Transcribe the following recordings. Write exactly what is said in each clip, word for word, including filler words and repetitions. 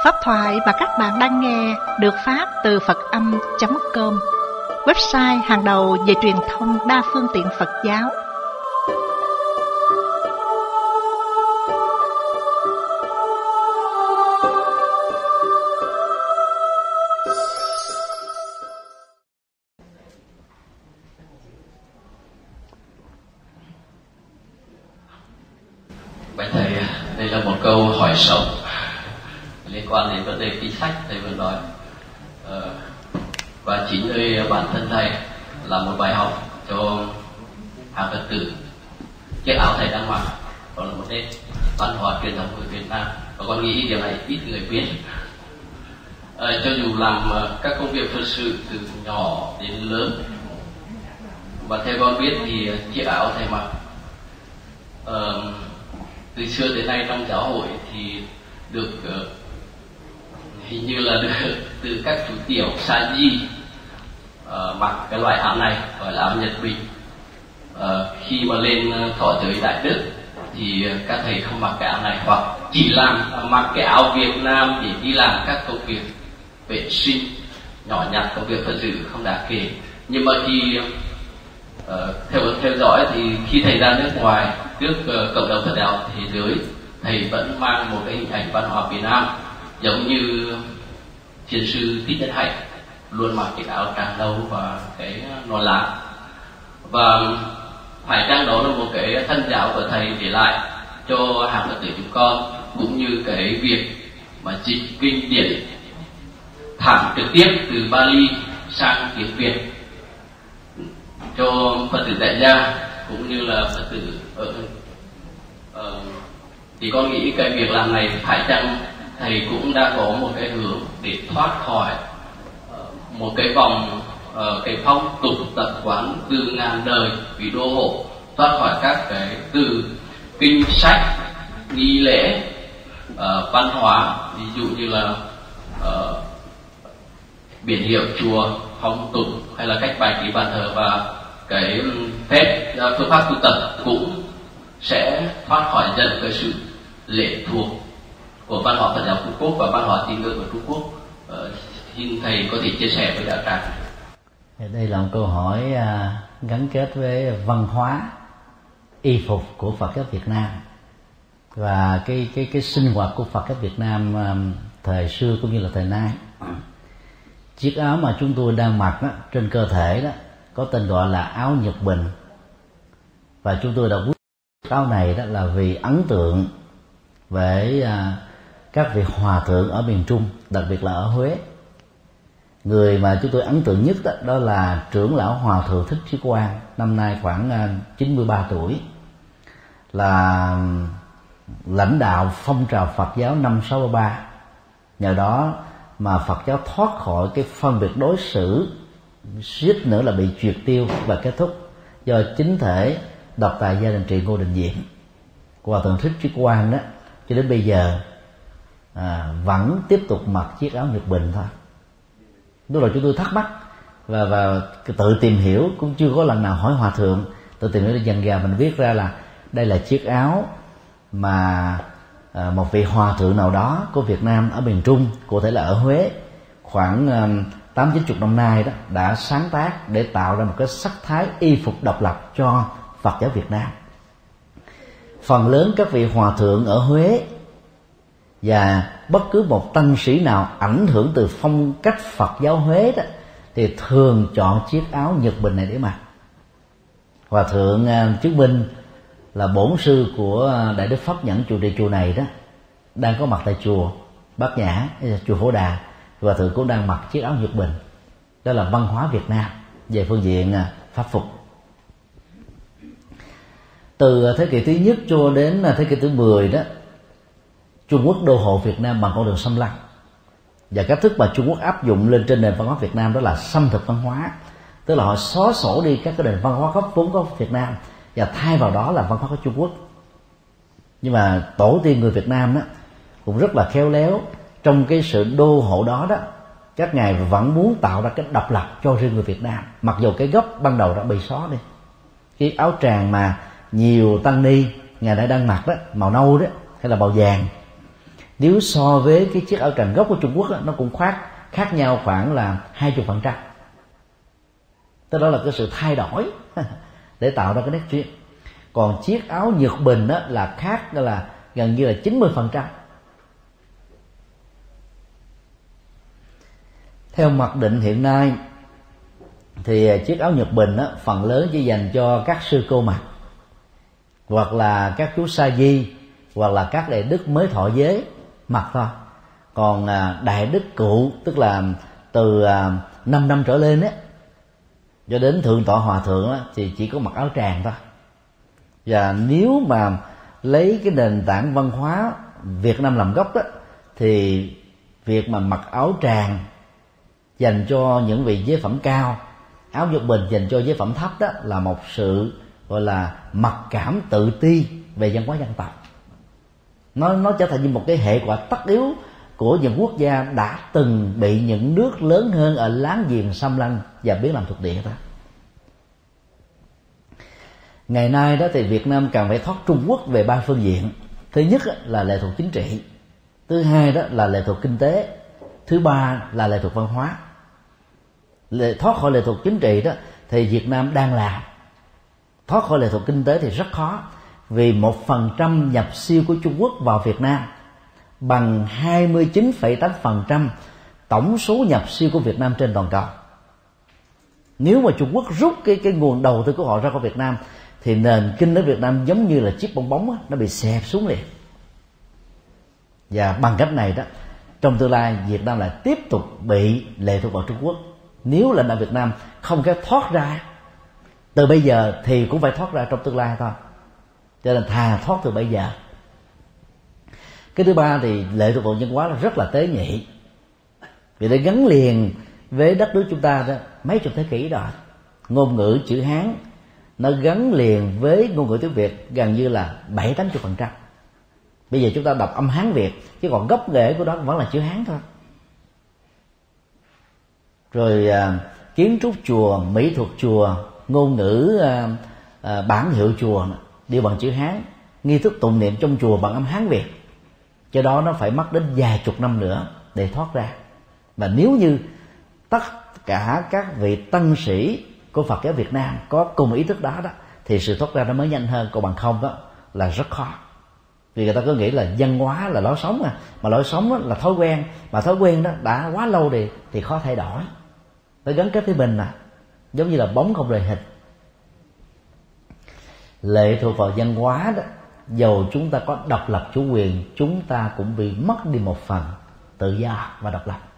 Pháp thoại mà các bạn đang nghe được phát từ Phật Âm chấm com, website hàng đầu về truyền thông đa phương tiện Phật giáo. Bạch thầy, đây là một câu hỏi sống liên quan đến vấn đề kinh sách thầy vừa nói, ờ, và chính nơi bản thân thầy là một bài học cho hàng Phật tử. Chiếc áo thầy đang mặc đó là một nét văn hóa truyền thống của Việt Nam, và con nghĩ điều này ít người biết. Ờ, cho dù làm các công việc Phật sự từ nhỏ đến lớn, và theo con biết thì chiếc áo thầy mặc uh, từ xưa đến nay trong giáo hội thì được uh, hình như là được từ các chú tiểu sa di uh, mặc cái loại áo này, gọi là áo Nhật Bình. Uh, khi mà lên thọ giới Đại Đức thì uh, các thầy không mặc cái áo này, hoặc chỉ làm uh, mặc cái áo Việt Nam để đi làm các công việc vệ sinh nhỏ nhặt, công việc Phật sự không đáng kể. Nhưng mà khi uh, theo theo dõi thì khi thầy ra nước ngoài trước uh, cộng đồng Phật giáo thế giới, thầy vẫn mang một cái hình ảnh văn hóa Việt Nam, giống như thiền sư Thích Nhất Hạnh luôn mặc cái áo tràng nâu và cái nón lá. Và phải chăng đó là một cái thân giáo của thầy để lại cho hàng Phật tử chúng con, cũng như cái việc mà dịch kinh điển thẳng trực tiếp từ Bali sang tiếng Việt cho Phật tử tại gia cũng như là Phật tử ở uh, thì con nghĩ cái việc làm này phải chăng thầy cũng đã có một cái hướng để thoát khỏi uh, một cái vòng uh, cái phong tục tập quán từ ngàn đời vì đô hộ, thoát khỏi các cái từ kinh sách, nghi lễ, uh, văn hóa, ví dụ như là uh, biển hiệu chùa, phong tục hay là cách bài trí bàn thờ, và cái phép phương pháp tu tập cũng sẽ thoát khỏi dần cái sự lệ thuộc của văn hóa Phật giáo Trung Quốc và văn hóa tín ngưỡng của Trung Quốc. Ờ, xin thầy có thể chia sẻ với đạo tràng. Đây là một câu hỏi uh, gắn kết với văn hóa y phục của Phật giáo Việt Nam và cái cái cái sinh hoạt của Phật giáo Việt Nam um, thời xưa cũng như là thời nay. Chiếc áo mà chúng tôi đang mặc đó, trên cơ thể đó có tên gọi là áo Nhật Bình, và chúng tôi đã quyết áo này đó là vì ấn tượng với à, các vị hòa thượng ở miền Trung, đặc biệt là ở Huế. Người mà chúng tôi ấn tượng nhất đó, đó là trưởng lão Hòa thượng Thích Trí Quang, năm nay khoảng à, chín mươi ba tuổi, là lãnh đạo phong trào Phật giáo năm sáu ba. Nhờ đó mà Phật giáo thoát khỏi cái phân biệt đối xử, suýt nữa là bị triệt tiêu và kết thúc do chính thể độc tài gia đình trị Ngô Đình Diệm. Hòa thượng Thích Trí Quang đó cho đến bây giờ à, vẫn tiếp tục mặc chiếc áo Nhật Bình thôi. Lúc đầu chúng tôi thắc mắc và và tự tìm hiểu, cũng chưa có lần nào hỏi hòa thượng, tự tìm hiểu dần dà mình viết ra là đây là chiếc áo mà à, một vị hòa thượng nào đó của Việt Nam ở miền Trung, cụ thể là ở Huế, khoảng à, tám chín chục năm nay đó, đã sáng tác để tạo ra một cái sắc thái y phục độc lập cho Phật giáo Việt Nam. Phần lớn các vị hòa thượng ở Huế và bất cứ một tăng sĩ nào ảnh hưởng từ phong cách Phật giáo Huế đó thì thường chọn chiếc áo Nhật Bình này để mặc. Hòa thượng chứng minh là bổn sư của Đại Đức Pháp Nhẫn trụ trì chùa này đó đang có mặt tại chùa Bát Nhã, chùa Phổ Đà, Hòa thượng cũng đang mặc chiếc áo Nhật Bình. Đó là văn hóa Việt Nam về phương diện pháp phục. Từ thế kỷ thứ nhất cho đến thế kỷ thứ mười đó, Trung Quốc đô hộ Việt Nam bằng con đường xâm lăng, và cách thức mà Trung Quốc áp dụng lên trên nền văn hóa Việt Nam đó là xâm thực văn hóa, tức là họ xóa sổ đi các cái nền văn hóa gốc vốn có Việt Nam và thay vào đó là văn hóa của Trung Quốc. Nhưng mà tổ tiên người Việt Nam đó cũng rất là khéo léo, trong cái sự đô hộ đó đó, các ngài vẫn muốn tạo ra cái độc lập cho riêng người Việt Nam, mặc dù cái gốc ban đầu đã bị xóa đi. Cái áo tràng mà nhiều tăng ni ngài đã đang mặc đó, màu nâu đó hay là màu vàng, Nếu so với cái chiếc áo tràng gốc của Trung Quốc đó, nó cũng khác khác nhau khoảng là hai mươi phần trăm. Tức đó là cái sự thay đổi để tạo ra cái nét riêng. Còn chiếc áo Nhật Bình đó là khác, đó là gần như là chín mươi phần trăm. Theo mặc định hiện nay thì chiếc áo Nhật Bình đó, phần lớn chỉ dành cho các sư cô mặc, hoặc là các chú sa di, hoặc là các đại đức mới thọ giới mặc thôi. Còn đại đức cụ, tức là từ năm năm trở lên á, cho đến thượng tọa hòa thượng á, thì chỉ có mặc áo tràng thôi. Và nếu mà lấy cái nền tảng văn hóa Việt Nam làm gốc đó, thì việc mà mặc áo tràng dành cho những vị giới phẩm cao, áo Nhật Bình dành cho giới phẩm thấp đó, là một sự gọi là mặc cảm tự ti về văn hóa dân tộc. Nó nó trở thành như một cái hệ quả tất yếu của những quốc gia đã từng bị những nước lớn hơn ở láng giềng xâm lăng và biến làm thuộc địa đó. Ngày nay đó thì Việt Nam cần phải thoát Trung Quốc về ba phương diện. Thứ nhất là lệ thuộc chính trị, thứ hai đó là lệ thuộc kinh tế, thứ ba là lệ thuộc văn hóa. Lệ thoát khỏi lệ thuộc chính trị đó thì Việt Nam đang làm. Thoát khỏi lệ thuộc kinh tế thì rất khó, vì một phần trăm nhập siêu của Trung Quốc vào Việt Nam bằng hai mươi chín phẩy tám phần trăm tổng số nhập siêu của Việt Nam trên toàn cầu. Nếu mà Trung Quốc rút cái cái nguồn đầu tư của họ ra khỏi Việt Nam thì nền kinh tế Việt Nam giống như là chiếc bong bóng đó, nó bị xẹp xuống liền. Và bằng cách này đó, trong tương lai Việt Nam lại tiếp tục bị lệ thuộc vào Trung Quốc. Nếu lãnh đạo Việt Nam không cái thoát ra từ bây giờ thì cũng phải thoát ra trong tương lai thôi. Cho nên thà thoát từ bây giờ. Cái thứ ba thì lệ thuộc vào văn hóa là rất là tế nhị, vì nó gắn liền với đất nước chúng ta đó mấy chục thế kỷ rồi. Ngôn ngữ chữ Hán nó gắn liền với ngôn ngữ tiếng Việt gần như là bảy tám mươi phần trăm. Bây giờ chúng ta đọc âm Hán Việt, chứ còn gốc rễ của đó vẫn là chữ Hán thôi. Rồi à, kiến trúc chùa, mỹ thuật chùa, ngôn ngữ à, à, bản hiệu chùa đều bằng chữ Hán, nghi thức tụng niệm trong chùa bằng âm Hán Việt. Cho đó nó phải mất đến vài chục năm nữa để thoát ra. Và nếu như tất cả các vị tăng sĩ của Phật giáo Việt Nam có cùng ý thức đó đó thì sự thoát ra nó mới nhanh hơn. Còn bằng không đó là rất khó. Vì người ta cứ nghĩ là văn hóa là lối sống, à mà lối sống đó là thói quen, mà thói quen đó đã quá lâu thì thì khó thay đổi. Nó gắn kết với mình à, giống như là bóng không rời hình. Lệ thuộc vào văn hóa đó, dầu chúng ta có độc lập chủ quyền, chúng ta cũng bị mất đi một phần tự do và độc lập.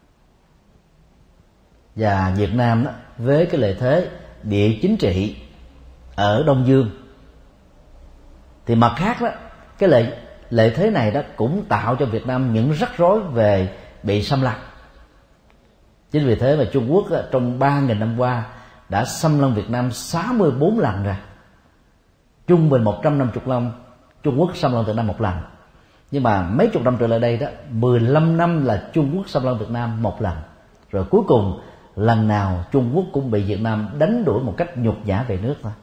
Và Việt Nam đó, với cái lợi thế địa chính trị ở Đông Dương, thì mặt khác đó, cái lợi lợi thế này đó cũng tạo cho Việt Nam những rắc rối về bị xâm lăng. Chính vì thế mà Trung Quốc đó, trong ba nghìn năm qua đã xâm lăng Việt Nam sáu mươi bốn lần rồi. Trung bình một trăm năm mươi năm Trung Quốc xâm lăng Việt Nam một lần. Nhưng mà mấy chục năm trở lại đây đó, mười lăm năm là Trung Quốc xâm lăng Việt Nam một lần. Rồi cuối cùng lần nào Trung Quốc cũng bị Việt Nam đánh đuổi một cách nhục nhã về nước thôi.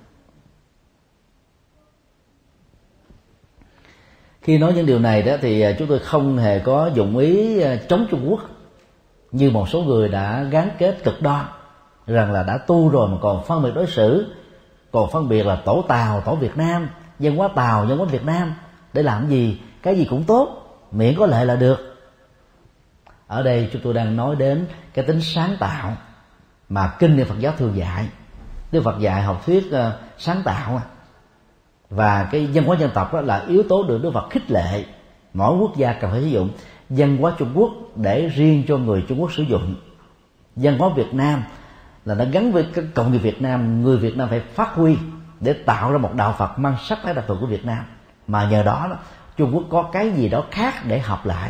Khi nói những điều này đó thì chúng tôi không hề có dụng ý chống Trung Quốc như một số người đã gán kết cực đoan rằng là đã tu rồi mà còn phân biệt đối xử, còn phân biệt là tổ Tàu, tổ Việt Nam, văn hóa Tàu, văn hóa Việt Nam để làm gì, cái gì cũng tốt, miễn có lợi là được. Ở đây chúng tôi đang nói đến cái tính sáng tạo mà kinh điển Phật giáo thường dạy. Đức Phật dạy học thuyết uh, sáng tạo, và cái văn hóa dân tộc đó là yếu tố được Đức Phật khích lệ. Mỗi quốc gia cần phải sử dụng văn hóa Trung Quốc để riêng cho người Trung Quốc sử dụng. Văn hóa Việt Nam là nó gắn với cái cộng nghiệp Việt Nam, người Việt Nam phải phát huy để tạo ra một đạo Phật mang sắc thái đặc thù của Việt Nam, mà nhờ đó, đó Trung Quốc có cái gì đó khác để học lại.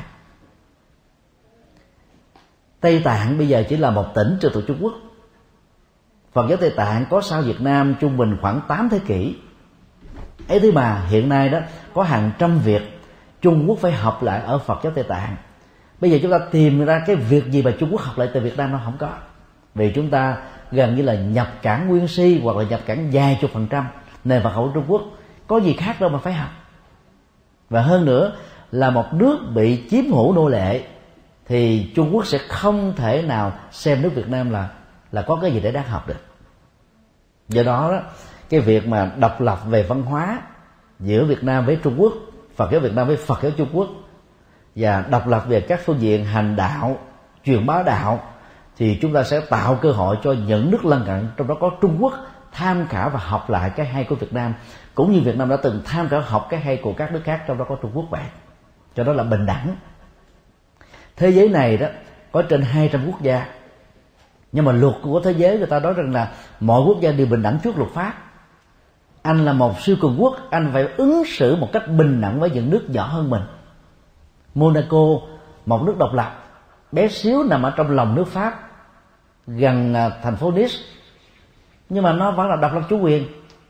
Tây Tạng bây giờ chỉ là một tỉnh trực thuộc Trung Quốc. Phật giáo Tây Tạng có sau Việt Nam trung bình khoảng tám thế kỷ. ấy thế mà hiện nay đó có hàng trăm việc Trung Quốc phải học lại ở Phật giáo Tây Tạng. Bây giờ chúng ta tìm ra cái việc gì mà Trung Quốc học lại từ Việt Nam nó không có, vì chúng ta gần như là nhập cảng nguyên si hoặc là nhập cảng vài chục phần trăm nền Phật học Trung Quốc, có gì khác đâu mà phải học. Và hơn nữa là một nước bị chiếm hữu nô lệ, thì Trung Quốc sẽ không thể nào xem nước Việt Nam là là có cái gì để đáng học được. Do đó, đó cái việc mà độc lập về văn hóa giữa Việt Nam với Trung Quốc, Phật giáo Việt Nam với Phật giáo Trung Quốc, và độc lập về các phương diện hành đạo, truyền bá đạo, thì chúng ta sẽ tạo cơ hội cho những nước lân cận, trong đó có Trung Quốc, tham khảo và học lại cái hay của Việt Nam, cũng như Việt Nam đã từng tham khảo học cái hay của các nước khác, trong đó có Trung Quốc vậy. Cho đó là bình đẳng. Thế giới này đó có trên hai trăm quốc gia, nhưng mà luật của thế giới người ta nói rằng là mọi quốc gia đều bình đẳng trước luật pháp. Anh là một siêu cường quốc, anh phải ứng xử một cách bình đẳng với những nước nhỏ hơn mình. Monaco, một nước độc lập bé xíu nằm ở trong lòng nước Pháp, gần thành phố Nice, nhưng mà nó vẫn là độc lập chủ quyền.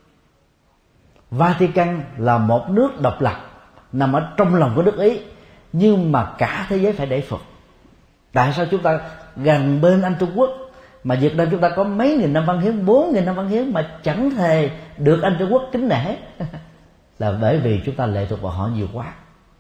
Vatican là một nước độc lập nằm ở trong lòng của nước Ý, nhưng mà cả thế giới phải để phục. Tại sao chúng ta gần bên Anh Trung Quốc, mà Việt Nam chúng ta có mấy nghìn năm văn hiến, bốn nghìn năm văn hiến mà chẳng hề được Anh Trung Quốc kính nể? Là bởi vì chúng ta lệ thuộc vào họ nhiều quá.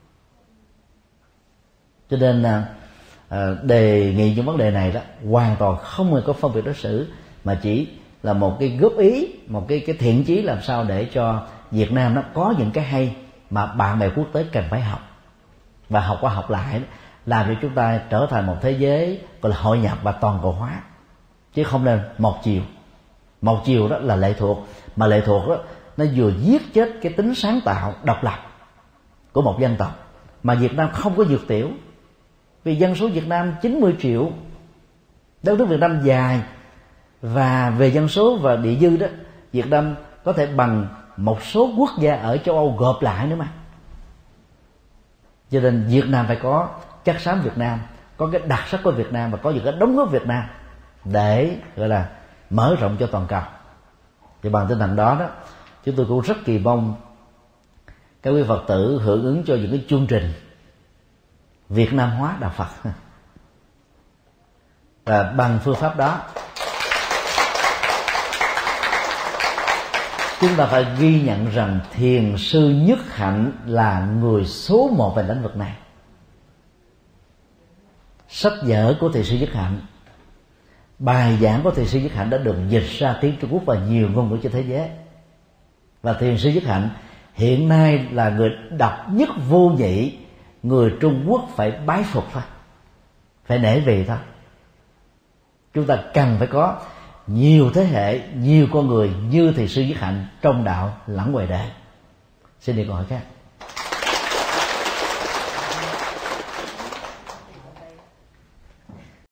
Cho nên à, đề nghị những vấn đề này đó hoàn toàn không hề có phân biệt đối xử, mà chỉ là một cái góp ý, một cái cái thiện chí làm sao để cho Việt Nam nó có những cái hay mà bạn bè quốc tế cần phải học, và học qua học lại đó, làm cho chúng ta trở thành một thế giới gọi là hội nhập và toàn cầu hóa, chứ không nên một chiều. Một chiều đó là lệ thuộc, mà lệ thuộc đó nó vừa giết chết cái tính sáng tạo độc lập của một dân tộc. Mà Việt Nam không có dược tiểu, vì dân số Việt Nam chín mươi triệu, đất nước Việt Nam dài, và về dân số và địa dư đó, Việt Nam có thể bằng một số quốc gia ở châu Âu gộp lại nữa mà. Cho nên Việt Nam phải có chất xám Việt Nam, có cái đặc sắc của Việt Nam, và có những cái đóng góp Việt Nam để gọi là mở rộng cho toàn cầu. Thì bằng tinh thần đó đó, chúng tôi cũng rất kỳ vọng các quý Phật tử hưởng ứng cho những cái chương trình Việt Nam hóa đạo Phật. Và bằng phương pháp đó, chúng ta phải ghi nhận rằng Thiền sư Nhất Hạnh là người số một về lĩnh vực này. Sách vở của Thiền sư Nhất Hạnh, bài giảng của Thiền sư Nhất Hạnh đã được dịch ra tiếng Trung Quốc và nhiều ngôn ngữ trên thế giới. Và Thiền sư Nhất Hạnh hiện nay là người độc nhất vô nhị, người Trung Quốc phải bái phục thôi, phải nể vì thôi. Chúng ta cần phải có nhiều thế hệ, nhiều con người như Thiền sư Nhất Hạnh trong đạo lẫn ngoài đời. Xin đi câu hỏi khác.